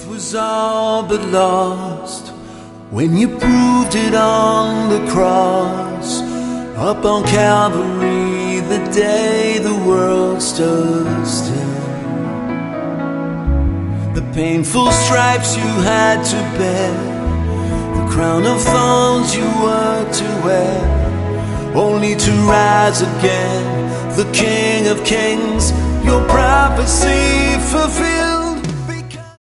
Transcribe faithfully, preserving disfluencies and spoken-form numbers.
Was all but lost when you proved it on the cross, up on Calvary, the day the world stood still. The painful stripes you had to bear, the crown of thorns you were to wear, only to rise again, the King of Kings, your prophecy fulfilled.